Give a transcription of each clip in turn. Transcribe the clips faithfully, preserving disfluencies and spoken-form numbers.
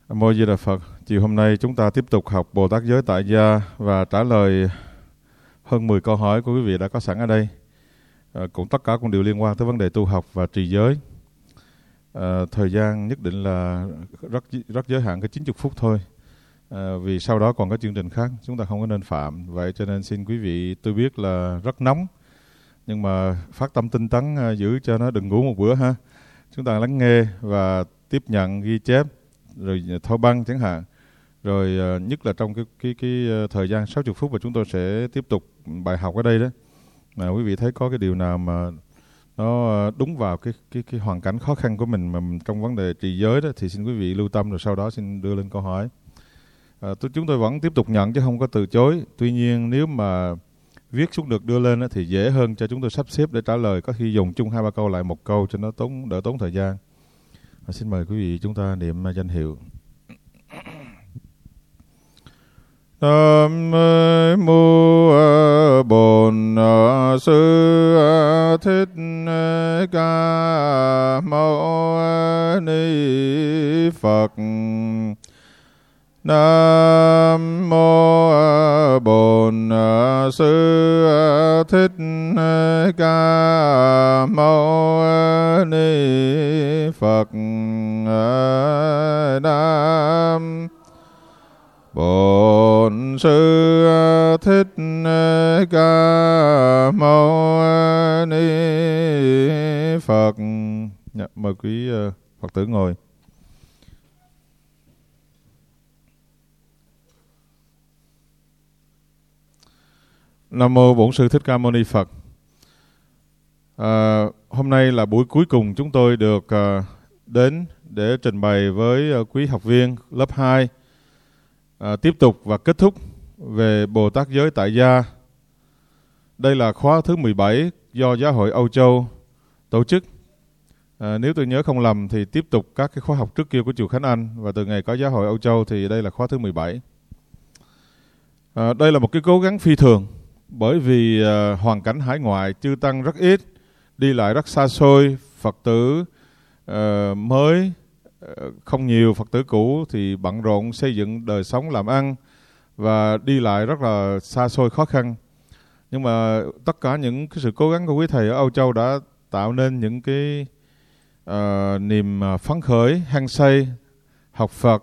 Mô Di Đà Phật. Chiều hôm nay chúng ta tiếp tục học Bồ Tát giới tại gia và trả lời hơn mười câu hỏi của quý vị đã có sẵn ở đây. À, cũng tất cả cũng đều liên quan tới vấn đề tu học và trì giới. À, thời gian nhất định là rất rất giới hạn cái chín mươi phút thôi. À, vì sau đó còn có chương trình khác, chúng ta không có nên phạm. Vậy cho nên xin quý vị, tôi biết là rất nóng, nhưng mà phát tâm tinh tấn giữ cho nó đừng ngủ một bữa ha. Chúng ta lắng nghe và tiếp nhận ghi chép, rồi thâu băng chẳng hạn. Rồi uh, nhất là trong cái cái cái uh, thời gian sáu mươi phút và chúng tôi sẽ tiếp tục bài học ở đây đó. Mà quý vị thấy có cái điều nào mà nó uh, đúng vào cái cái cái hoàn cảnh khó khăn của mình mà mình trong vấn đề trì giới đó thì xin quý vị lưu tâm, rồi sau đó xin đưa lên câu hỏi. Uh, tôi, chúng tôi vẫn tiếp tục nhận chứ không có từ chối. Tuy nhiên nếu mà viết xuống được đưa lên đó, thì dễ hơn cho chúng tôi sắp xếp để trả lời. Có khi dùng chung hai ba câu lại một câu cho nó tốn đỡ tốn thời gian. Uh, xin mời quý vị chúng ta niệm uh, danh hiệu. Nam mô Bổn Sư Thích Ca Mâu Ni Phật. Nam mô Bổn Sư Thích Ca Mâu Ni Phật. Nam Bổn Sư Thích Ca Mâu Ni Phật. Dạ, mời quý uh, Phật tử ngồi. Nam mô Bổn Sư Thích Ca Mâu Ni Phật. À, hôm nay là buổi cuối cùng chúng tôi được uh, đến để trình bày với uh, quý học viên lớp hai. À, tiếp tục và kết thúc về Bồ Tát giới tại gia. Đây là khóa thứ mười bảy do Giáo hội Âu Châu tổ chức. À, nếu tôi nhớ không lầm thì tiếp tục các cái khóa học trước kia của chùa Khánh Anh, và từ ngày có Giáo hội Âu Châu thì đây là khóa thứ mười bảy. À, đây là một cái cố gắng phi thường, bởi vì à, hoàn cảnh hải ngoại chư tăng rất ít, đi lại rất xa xôi, Phật tử à, mới không nhiều, Phật tử cũ thì bận rộn xây dựng đời sống làm ăn và đi lại rất là xa xôi khó khăn. Nhưng mà tất cả những cái sự cố gắng của quý thầy ở Âu Châu đã tạo nên những cái uh, niềm phấn khởi, hăng say học Phật,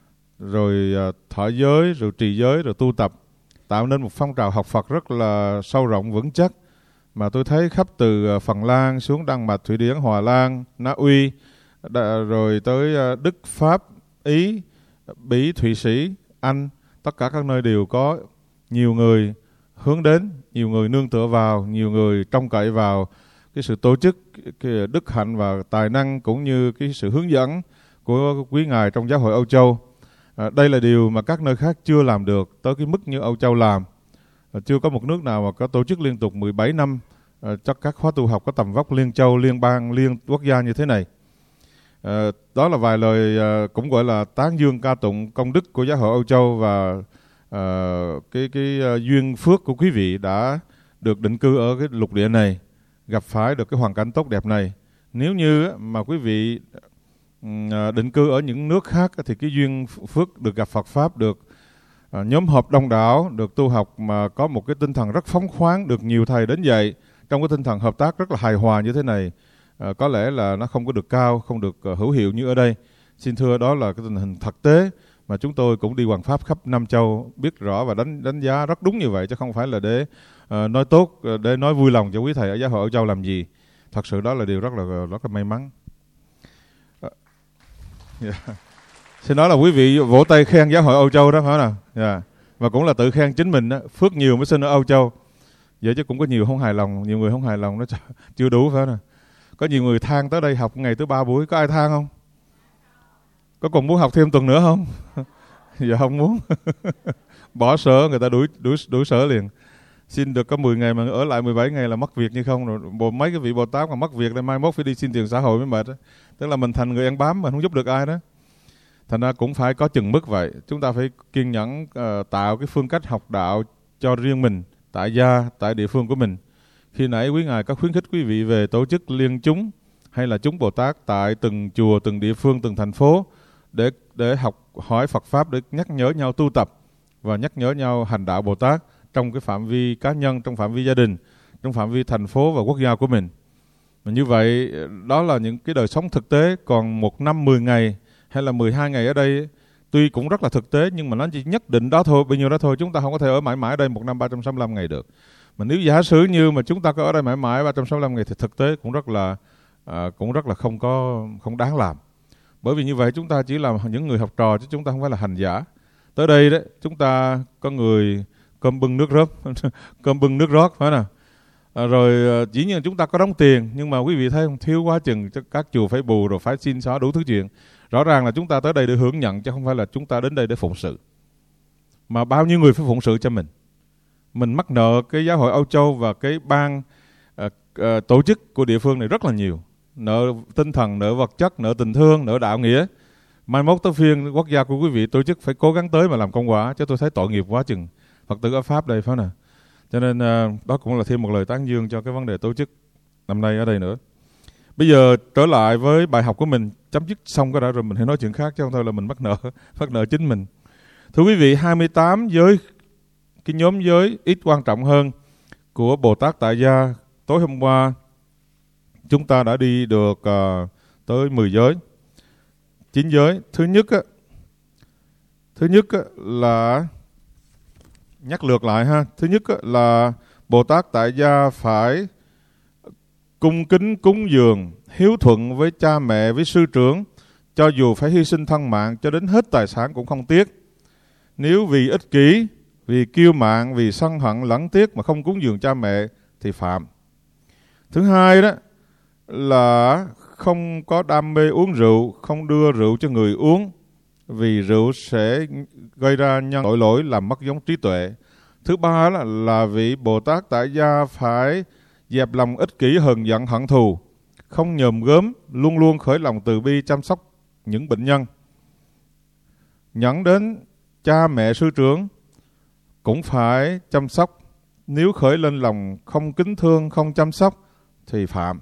rồi uh, thọ giới, rồi trì giới, rồi tu tập, tạo nên một phong trào học Phật rất là sâu rộng vững chắc, mà tôi thấy khắp từ Phần Lan xuống Đan Mạch, Thụy Điển, Hòa Lan, Na Uy, Đã, rồi tới Đức, Pháp, Ý, Bỉ, Thụy Sĩ, Anh, tất cả các nơi đều có nhiều người hướng đến, nhiều người nương tựa vào, nhiều người trông cậy vào cái sự tổ chức, cái đức hạnh và tài năng cũng như cái sự hướng dẫn của quý ngài trong Giáo hội Âu Châu. À, đây là điều mà các nơi khác chưa làm được tới cái mức như Âu Châu làm. À, chưa có một nước nào mà có tổ chức liên tục mười bảy năm à, cho các khóa tu học có tầm vóc liên châu, liên bang, liên quốc gia như thế này. À, đó là vài lời à, cũng gọi là tán dương ca tụng công đức của Giáo hội Âu Châu và à, cái cái uh, duyên phước của quý vị đã được định cư ở cái lục địa này, gặp phải được cái hoàn cảnh tốt đẹp này. Nếu như mà quý vị uh, định cư ở những nước khác thì cái duyên phước được gặp Phật Pháp, được uh, nhóm họp đông đảo, được tu học mà có một cái tinh thần rất phóng khoáng, được nhiều thầy đến dạy trong cái tinh thần hợp tác rất là hài hòa như thế này. À, có lẽ là nó không có được cao, không được uh, hữu hiệu như ở đây. Xin thưa, đó là cái tình hình thực tế mà chúng tôi cũng đi hoàn pháp khắp Nam Châu, biết rõ và đánh đánh giá rất đúng như vậy, chứ không phải là để uh, nói tốt, uh, để nói vui lòng cho quý thầy ở Giáo hội Âu Châu làm gì. Thật sự đó là điều rất là rất là may mắn. Uh, yeah. Xin nói là quý vị vỗ tay khen Giáo hội Âu Châu đó, phải không nào? Yeah. Và cũng là tự khen chính mình đó, phước nhiều mới sinh ở Âu Châu. Vậy chứ cũng có nhiều không hài lòng, nhiều người không hài lòng, nó chưa đủ, phải không nào? Có nhiều người than tới đây học ngày thứ ba buổi, có ai than không? Có còn muốn học thêm tuần nữa không? Dạ không muốn. Bỏ sở, người ta đuổi, đuổi, đuổi sở liền. Xin được có mười ngày mà ở lại mười bảy ngày là mất việc như không. Rồi bộ, mấy cái vị Bồ Tát mà mất việc đây mai mốt phải đi xin tiền xã hội mới mệt đó. Tức là mình thành người ăn bám mà không giúp được ai đó. Thành ra cũng phải có chừng mức vậy. Chúng ta phải kiên nhẫn uh, tạo cái phương cách học đạo cho riêng mình, tại gia, tại địa phương của mình. Khi nãy quý ngài có khuyến khích quý vị về tổ chức liên chúng hay là chúng Bồ Tát tại từng chùa, từng địa phương, từng thành phố để để học hỏi Phật Pháp, để nhắc nhở nhau tu tập và nhắc nhở nhau hành đạo Bồ Tát trong cái phạm vi cá nhân, trong phạm vi gia đình, trong phạm vi thành phố và quốc gia của mình. Và như vậy, đó là những cái đời sống thực tế. Còn một năm mười ngày hay là mười hai ngày ở đây, tuy cũng rất là thực tế, nhưng mà nó chỉ nhất định đó thôi, bao nhiêu đó thôi. Chúng ta không có thể ở mãi mãi ở đây một năm ba trăm sáu mươi lăm ngày được. Mà nếu giả sử như mà chúng ta có ở đây mãi mãi ba trăm sáu mươi lăm ngày thì thực tế cũng rất là à, cũng rất là không có không đáng làm. Bởi vì như vậy chúng ta chỉ là những người học trò chứ chúng ta không phải là hành giả. Tới đây đấy, chúng ta có người cơm bưng nước rót, cơm bưng nước rót phải nào? À, rồi dĩ nhiên chúng ta có đóng tiền, nhưng mà quý vị thấy không, thiếu quá chừng, các chùa phải bù rồi phải xin xóa đủ thứ chuyện. Rõ ràng là chúng ta tới đây để hưởng nhận chứ không phải là chúng ta đến đây để phụng sự. Mà bao nhiêu người phải phụng sự cho mình. Mình mắc nợ cái giáo hội Âu Châu và cái ban uh, uh, tổ chức của địa phương này rất là nhiều. Nợ tinh thần, nợ vật chất, nợ tình thương, nợ đạo nghĩa. Mai mốt tới phiên quốc gia của quý vị tổ chức phải cố gắng tới mà làm công quả, chứ tôi thấy tội nghiệp quá chừng Phật tử ở Pháp đây phải nè. Cho nên uh, đó cũng là thêm một lời tán dương cho cái vấn đề tổ chức năm nay ở đây nữa. Bây giờ trở lại với bài học của mình, chấm dứt xong cái đã rồi mình hãy nói chuyện khác, chứ không thôi là mình mắc nợ, mắc nợ chính mình. Thưa quý vị, hai mươi tám giới, cái nhóm giới ít quan trọng hơn của Bồ Tát Tại Gia, tối hôm qua chúng ta đã đi được uh, tới mười giới, chín giới. Thứ nhất á, thứ nhất á, là nhắc lược lại ha. Thứ nhất á, là Bồ Tát Tại Gia phải cung kính cúng dường, hiếu thuận với cha mẹ, với sư trưởng, cho dù phải hy sinh thân mạng cho đến hết tài sản cũng không tiếc. Nếu vì ích kỷ, vì kiêu mạn, vì sân hận lẫn tiếc mà không cúng dường cha mẹ thì phạm. Thứ hai đó là không có đam mê uống rượu, không đưa rượu cho người uống, vì rượu sẽ gây ra nhân tội lỗi làm mất giống trí tuệ. Thứ ba là, là vị Bồ Tát Tại Gia phải dẹp lòng ích kỷ, hờn giận, hận thù, không nhòm gớm, luôn luôn khởi lòng từ bi chăm sóc những bệnh nhân. Nhẫn đến cha mẹ sư trưởng cũng phải chăm sóc. Nếu khởi lên lòng không kính thương, không chăm sóc thì phạm.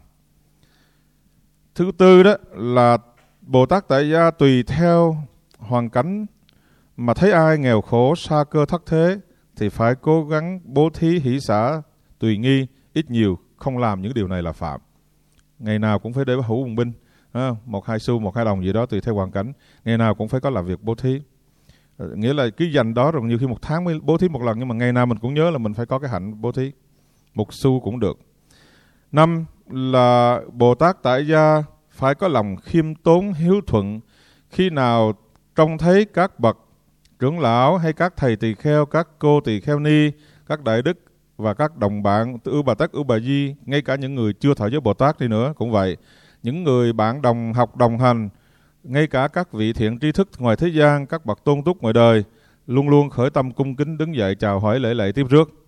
Thứ tư đó là Bồ Tát Tại Gia tùy theo hoàn cảnh mà thấy ai nghèo khổ, sa cơ thất thế thì phải cố gắng bố thí hỷ xả tùy nghi, ít nhiều không làm những điều này là phạm. Ngày nào cũng phải để hữu bùng binh, một hai xu, một hai đồng gì đó tùy theo hoàn cảnh. Ngày nào cũng phải có làm việc bố thí. Nghĩa là cứ dành đó rồi nhiều khi một tháng mới bố thí một lần, nhưng mà ngày nào mình cũng nhớ là mình phải có cái hạnh bố thí. Một xu cũng được. Năm là Bồ Tát Tại Gia phải có lòng khiêm tốn, hiếu thuận. Khi nào trông thấy các bậc trưởng lão hay các thầy tỳ kheo, các cô tỳ kheo ni, các đại đức và các đồng bạn Ưu Bà Tắc, Ưu Bà Di, ngay cả những người chưa thọ giới Bồ Tát đi nữa cũng vậy. Những người bạn đồng học, đồng hành, ngay cả các vị thiện tri thức ngoài thế gian, các bậc tôn túc ngoài đời, luôn luôn khởi tâm cung kính đứng dậy chào hỏi lễ lạy tiếp rước.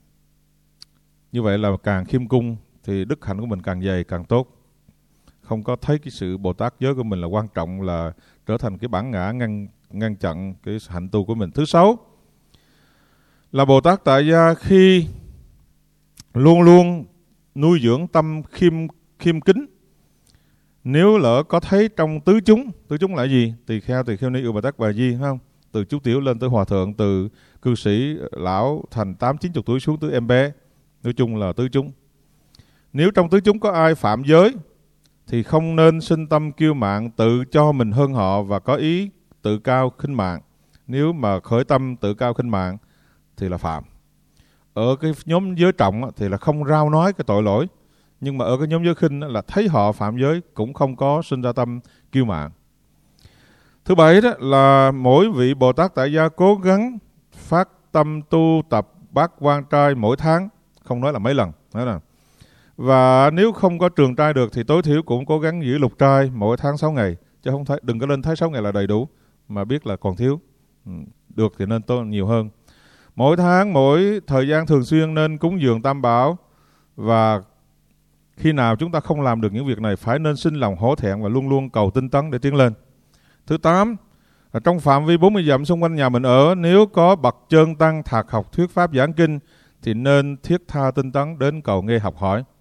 Như vậy là càng khiêm cung thì đức hạnh của mình càng dày càng tốt. Không có thấy cái sự Bồ Tát giới của mình là quan trọng, là trở thành cái bản ngã ngăn, ngăn chặn cái hạnh tu của mình. Thứ sáu là Bồ Tát Tại Gia khi luôn luôn nuôi dưỡng tâm khiêm, khiêm kính. Nếu lỡ có thấy trong tứ chúng, tứ chúng là gì? Tỳ kheo, tỳ kheo ni, Ưu Bà Tắc, Bà Di, không? Từ chú tiểu lên tới hòa thượng, từ cư sĩ lão thành tám chín chục tuổi xuống tới em bé, nói chung là tứ chúng. Nếu trong tứ chúng có ai phạm giới thì không nên sinh tâm kiêu mạn, tự cho mình hơn họ và có ý tự cao khinh mạn. Nếu mà khởi tâm tự cao khinh mạn thì là phạm. Ở cái nhóm giới trọng thì là không rao nói cái tội lỗi, nhưng mà ở cái nhóm giới khinh là thấy họ phạm giới cũng không có sinh ra tâm kiêu mạn. Thứ bảy đó là mỗi vị Bồ Tát Tại Gia cố gắng phát tâm tu tập bát quan trai mỗi tháng, không nói là mấy lần. Đó là. Và nếu không có trường trai được thì tối thiểu cũng cố gắng giữ lục trai mỗi tháng sáu ngày, chứ không thấy, đừng có lên thấy sáu ngày là đầy đủ mà biết là còn thiếu. Được thì nên tốt nhiều hơn. Mỗi tháng, mỗi thời gian thường xuyên nên cúng dường Tam Bảo, và khi nào chúng ta không làm được những việc này phải nên sinh lòng hổ thẹn và luôn luôn cầu tinh tấn để tiến lên. Thứ tám, trong phạm vi bốn mươi dặm xung quanh nhà mình ở, nếu có bậc chân tăng thạc học thuyết pháp giảng kinh thì nên thiết tha tinh tấn đến cầu nghe học hỏi.